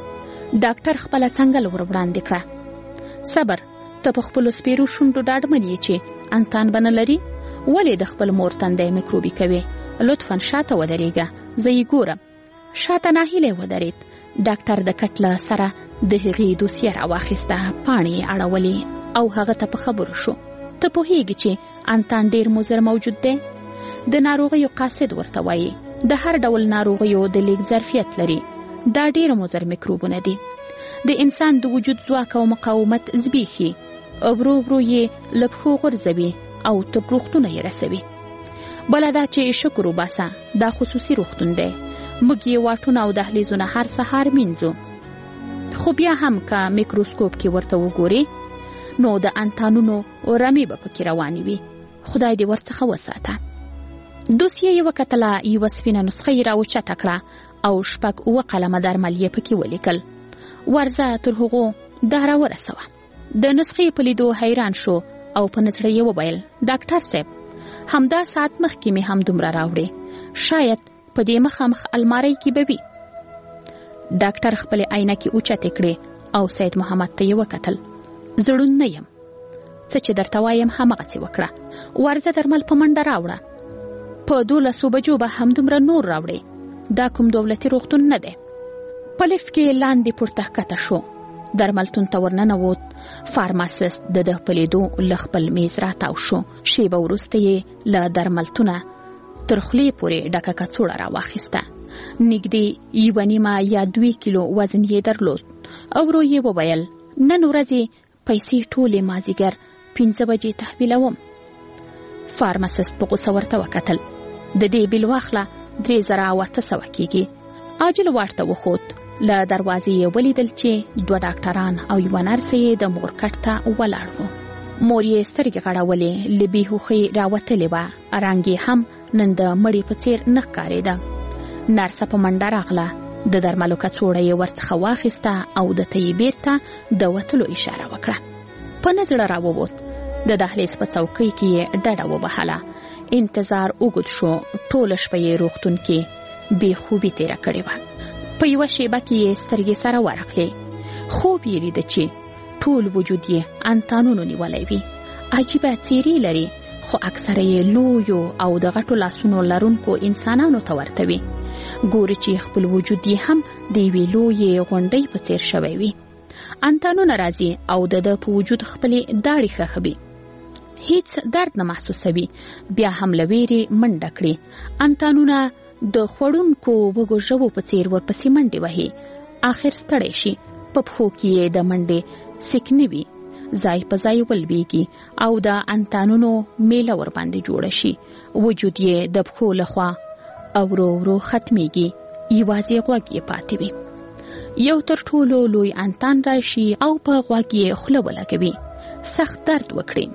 ډاکټر خپله څنګل ور وړاندې کړه: صبر، ته په خپلو سپېرو شونډو ډاډمن یې چې انتان به نه لري؟ ولې د خپل مور تندی میکروبي کوې؟ لطفا شاته ودرېږه، زه یې ګورم. شاته ناهیلی ودرېد. ډاکټر د کټ له سره د هغې دوسیه راواخیسته. پاڼې یې اړولې او هغه ته په خبرو شو: ته پوهېږي چې انتان ډېر مضر موجود دی؟ د ناروغیو قاصد ورته وایي. د هر ډول ناروغیو د لیږد ظرفیت لري. دا ډېر مضر میکروبونه دي. د انسان د وجود ځواک او مقاومت زبېښي. ورو ورو یې له پښو غورځوي او تر روغتونه یې رسوي. بله دا چې شکر وباسه، دا خصوصي روغتون دی. موږ یې واټونه او دهلیزونه هر سهار مینځو. خو بیا هم که میکروسکوپ کې ورته وګورې نو د انتانونو رمې به پکې روانې وي. خدای دې ورڅخه وساته. دوسیه یې وکتله، یوه سپینه نسخه یې راوچته کړه او شپږ اووه قلمه درمل یې پکې ولیکل. ورځه تر هغو دا راورسوه. د نسخې په لیدو حیران شو او په نظر یې وویل، ډاکټر صاحب، همدا ساعت مخکې مې هم دومره راوړې، شاید په دې مخامخ المارۍ کې به وي. ډاکټر خپلې عینکې اوچتې کړې او سید محمد ته یې وکتل. زړون نه یم، څه چې درته وایم همغسې وکړه. ورځه درمل په منډه راوړه. په دولسو بجو به همدومره نور راوړې. دا کوم دولتي روغتون نه دی. په لفټ کې لاندې پورته ښکته شو. درملتون ته ورننوت. فارماسیست د ده په لیدو له خپل میز راتاو شو. شیبه وروسته یې له درملتونه تر خولې پورې ډکه کڅوړه راواخیسته. نږدې یوه نیمه یا دوی کیلو وزن یې درلود. او ورو یې وویل، نن ورځې پیسې ټولې مازدیګر پنځه بجې تحویلوم. فارماسیست په غوسه ورته وکتل. د دې بیل واخله درې زره او اته سوه کېږي. عاجل واټ ته وخوت. له دروازې یې ولیدل چې دوه ډاکټران او یوه نرس یې د مور کټ ته ولاړ وو. مور یې سترګې غړولې، له بېهوښۍ راوتلې وه. رنګ یې هم نن د مړي په څیر نه ښکارېده. نرسه په منډه راغله. د درملو کڅوړه یې ورڅخه واخیسته او د ته یې بیرته د وتلو اشاره وکړه. په نه زړه راووت. د دهلیز په څوکۍ کې یې ډډه وبهله. انتظار اوږد شو. ټوله شپه یې روغتون کې بې خوبي تېره کړې وه. په یوه شیبه کې یې سترګې سره ورغلې. خوب یې لیده چې ټول وجود یې انتانونو نیولی وي. عجیبه څېرې لري، خو اکثره یې لویو او د غټو لاسونو لرونکو انسانانو ته ورته وي. ګوري چې خپل وجود یې هم د یوې لویې غونډۍ په څېر شوی وي. انتانونه راځي او د ده په وجود خپلې داړې ښخوي. هیڅ درد نه محسوسوي. بیا هم له ویرې منډه کړي. انتانونه د خوړونکو وږو ژبو په څېر ورپسې منډې وهي. آخر ستړی شي. په پښو کې یې د منډې سیک وي. ځای په ځای ولویږي او د انتانونو میله ورباندې جوړه شي. وجود یې د پښو لخوا او ورو ورو ختمیږي. یوازې غوږ یې پاتې وي. یو تر ټولو لوی انتان راشي او په غوږ یې خوله ولګوي. سخت درد وکړي.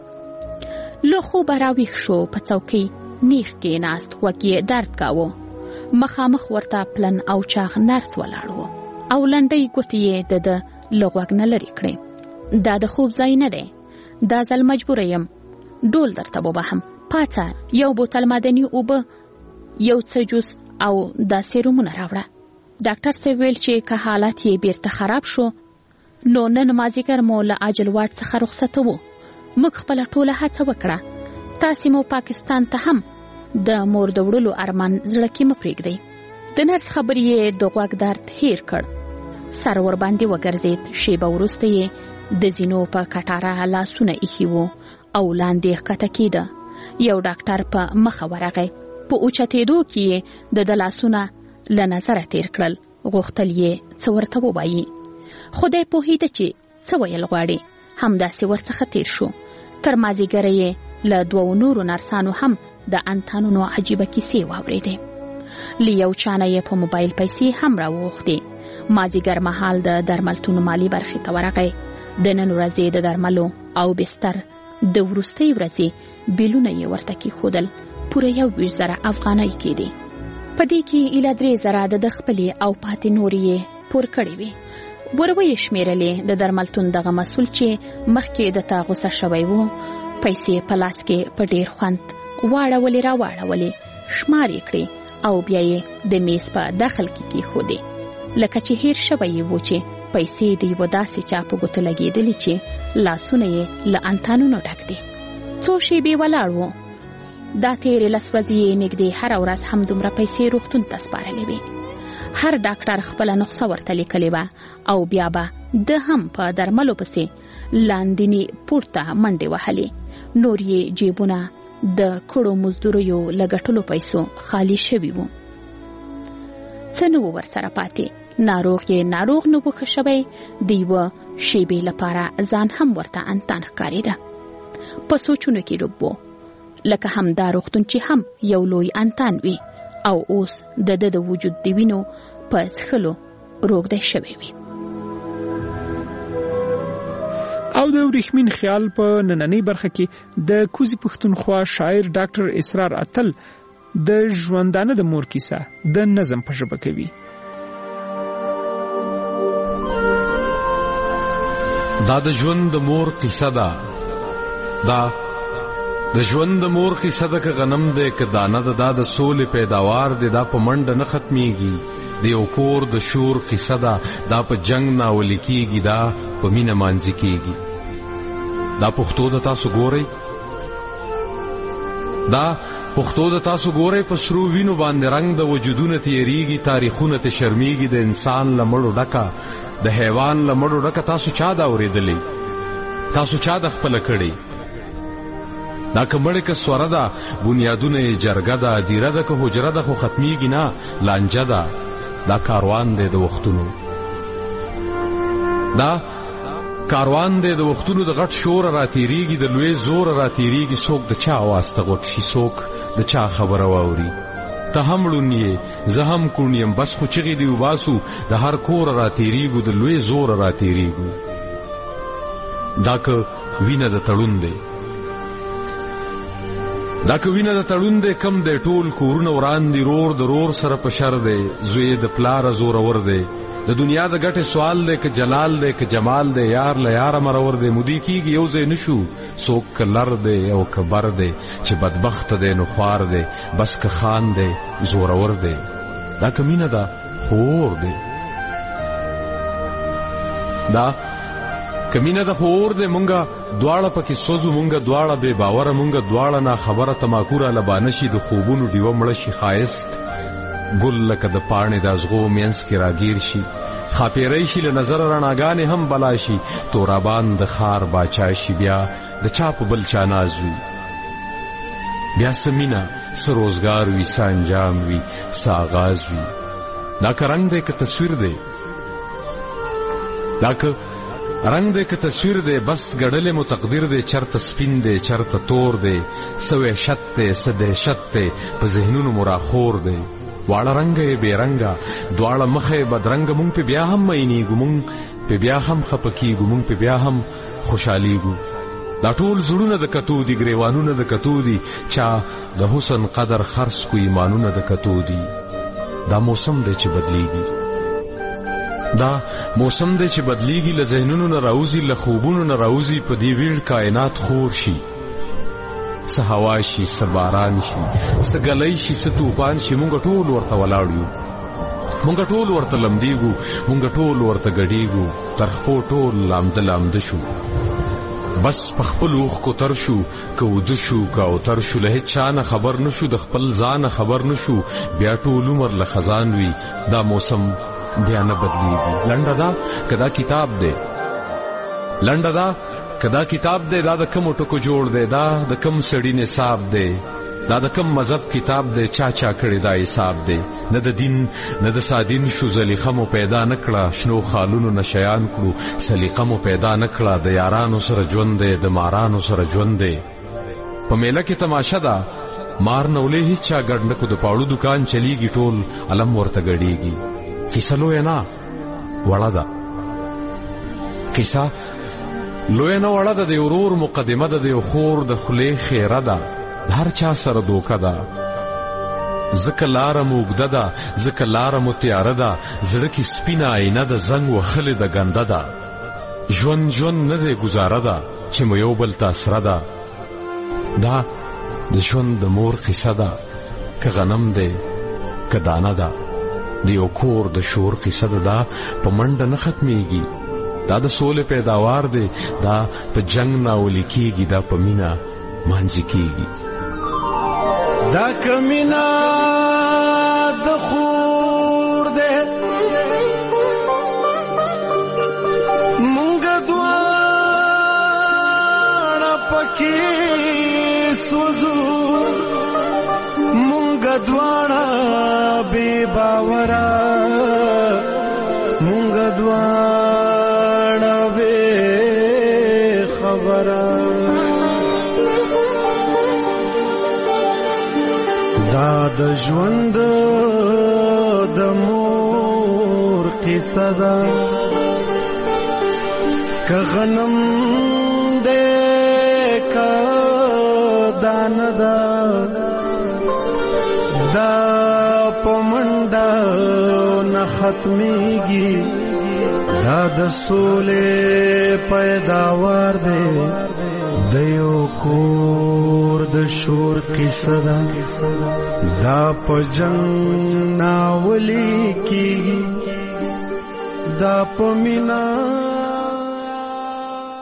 له خوبه راویښ شو. په څوکۍ نیغ کېناست. غوږ یې درد کاوه. مخامخ ورته پلن او چاغ نرس ولاړ و او لنډۍ ګوتې یې د ده له غوږ نه لرې کړې. دا د خوب ځای نه دی. دا ځل مجبوره یم. ډول درته وبهم. پاڅه، یو بوتل معدني اوبه، یو څه جوس او دا سیرومونه راوړه. ډاکټر صاحب ویل چې که حالت یې بیرته خراب شو نو نن مازدیګر مو له عاجل واټ څخه رخصتوو. موږ خپله ټوله هڅه وکړه. تاسې مو پاکستان ته هم د مور د وړلو ارمان زړه کې مه پرېږدئ. د نرس خبرې یې د غوږ درد هیر کړ. سر ورباندې وګرځېد. شیبه وروسته یې د زینو په کټاره لاسونه ایښي وو او لاندې ښکته کېده. یو ډاکټر په مخه ورغی. په اوچتېدو کې یې د ده لاسونه له نظره تیر کړل. غوښتل یې څه ورته ووایي. خدای پوهېده چې څه ویل غواړي. همداسې ورڅخه تیر شو. تر مازدیګره یې له دوو نورو نرسانو هم د انتانونو عجیبه کیسې واورېدې. له یو چا نه یې په موبایل پیسې هم راوغوښتې. مازدیګر مهال د درملتون مالي برخې ته ورغی. د نن ورځې د درملو او بستر د وروستۍ ورځې بیلونه یې ورته کېښودل. پوره یو ویشت زره افغانۍ کېدې. په دې کې ایله درې زره د ده خپلې او پاتې نورې یې پور کړې وې. ور ویې شمېرلې. د درملتون دغه مسؤل چې مخکې د ته غوسه شوی و، پیسې په لاس کې په ډېر خوند واړولې را واړولې، شمار یې کړې او بیا یې د میز په داخل کې کېښودې. لکه چې هیر شوی و چې پیسې د یوه داسې چا په ګوته لګېدلې چې لاسونه یې له انتانونو ډک دي. څو شېبې ولاړ و. دا تېرې لس ورځې یې نږدې هره ورځ همدومره پیسې روغتون ته سپارلې وې. هر ډاکټر خپله نسخه ورته لیکلې وه او بیا به ده هم په درملو پسې لاندیني پورته منډې وهلې. نور یې جیبونه د کړو مزدوریو له ګټلو پیسو خالی شوي وو. څه نه و ورسره پاتې. ناروغ یې ناروغ نه و ښه شوی. د یوه شیبې لپاره ځان هم ورته انتان ښکارېده. په سوچونو کې ډوب و. لکه همدا روغتون چې هم یو لوی انتان وي او اوس د ده د وجود د وینو په څښلو روږدی شوی وي. او د ورېښمین خیال په نننۍ برخه کې د کوزي پښتونخوا شاعر ډاکټر اسرار اتل د ژوندانه د مور کیسه د نظم په ژبه کوي. دا د ژوند د مور کیسه ده، دا د ژوند د مور کیسه ده، که غنم ده که دانه ده، دا د سولې پیداوار ده، دا په منډه نه ختمیږي. د یو کور د شور کیسه ده، دا په جنگ ناولي کیږي، دا په مینه مانځي کیږي. دا پښتو د تاسو ګورئ، دا پښتو د تاسو ګورئ، په سرو وینو باندې رنگ د وجودونه تیریږي، تاریخونه ته شرمیږي. د انسان له مړو ډکه، د حیوان له مړو ډکه، تاسو چا دا اورېدلې؟ تاسو چا د خپله کړې؟ دا که مړې که سوره ده، بنیادونه یې جرګه ده، دیره ده که حجره ده، خو ختمیږي نه، لانجه ده. دا کاروان دی د وختونو، دا کاروان دی د وختونو، د غټ شور را تیریږي، د لوی زور را تیریږي. څوک د چا آواز ته غوږ شي، څوک د چا خبره واوري. ته هم ړوند یې، زه هم کوڼ یم، بس خو چغې دې وباسو، د هر کور را تیریږو، د لوی زور را تیریږو. دا که وینه د تړون دی، دا که وینه د تړون دی، کم دی ټول کورونه وران دي، رور د رور سره په شر دی، زوی د پلاره زورور دی. د دنیا د ګټې سوال دی، که جلال دی که جمال دی، یار له یاره مرور دی. مودی کیږي یو ځای نشو، څوک که لر دی او که بر دی، چې بدبخته دی نو خوار دی، بس که خان دی زورور دی. دا که مینه ده خور دی، دا کمینه د خور دې مونږه دواړه پکې سوزو، مونږه دواړه بے باوره، مونږه دواړه نا خبره، تماکو را لبانه شي، د خوبونو ډیوه مړه شي، ښایست ګل لکه د پاڼې د ازغو مینځ کې راګیر شي، خاپیری شي له نظره رڼاګانې هم بلا شي، تورابان د ښار باچا شي، بیا د چا په بل چا ناز وي، بیا څه مینه څه روزګار وي، څه انجام وي، څه آغاز وي. دا که رنګ دی که تصویر دی، دا که رنگ دے که تصویر دے، بس گڑلے مو تقدیر دے، چرت سپین دے چرت تور دے، سو شت دے سو دہشت دے، پا ذہنونو مرا خور دے. واړه رنگه بے رنگا، دواړه مخه بدرنګ، مونږ په بیا هم مینیږو، مونږ په بیا هم خپکیږو، مونږ په بیا هم خوشحالیږو. دا ټول زړونه د کتو دي، ګریوانونه د کتو دي، چا د حسن قدر خرڅ کو ایمانونه د کتو دي. دا موسم دی چې بدلیږي، دا موسم دی چې بدلیږي، له ذهنونو نه راوځي، له خوبونو نه راوځي، په دې ویړ کائنات خور شي، څه هوا شي، څه باران شي، څه ګلی شي، څه طوفان شي، مونږ ټول ورته ولاړ یو، مونږ ټول ورته لمدیږو، مونږ ټول ورته ګډیږو، تر خپو ټول لامده لامده شو، بس په خپل اوښ کو تر شو، که اوده شو که اوتر شو، له هیڅ چا نه خبر نشو، د خپل ځانه خبر نشو، بیا ټول عمر له خزان وي. دا موسم بیا نه بدلیږي. لنډه دا که دا کتاب دی، لنډه دا که دا کتاب دی، دا د کمو ټکو جوړ دی، دا د کم سړي نصاب دی، دا د کم مذهب کتاب دی، چا چا کړی دا حساب دی. نه د دین نه د سادین شو، زلیخه مو پیدا نکړه، شنو خالونو نشیان کړو، سلیقه مو پیدا نکړه، د یارانو سره ژوند دی، د مارانو سره ژوند دی. په میله کې تماشه ده، مار نولې هیڅ چا ګډ نکو، د پاړو دکان چلیږي، ټول علم ورته ګډیږي. قصه لویه نه وړه ده، قصه لویه نه وړه ده، د یو ورور مقدمه ده، د یو خور د خولې خیره ده، د هر چا سره دوکه ده. ځکه لاره مو اوږده ده، ځکه لاره مو تیاره ده، زړه کې سپینه آینه ده، زنګ وهلې ده ګنده ده. ژوند ژوند نه دی ګزاره ده، چې مو یو بل ته اسره ده. دا د ژوند د مور قصه ده، که غنم دی که دانه ده، د یو کور د شور قصه ده، دا په منډه نه ختمیږي. دا د سولې پیداوار دی، دا په جنگ ناولی کیږي، دا په مینه مانځي کیږي. دا کمینا د خور دی، مونږ دواړه پکې سوزو، مونږ دواړه بے باورا، مونږ دواړه بے خبره. دا د ژوند د مور قصه ده، که غنم دې کا دان دا دا پمنډا نه ختميږي دا د سولې پیداوار دی د یو کور د شور قصه ده دا په جنگ ناولي کېږي دا په مینا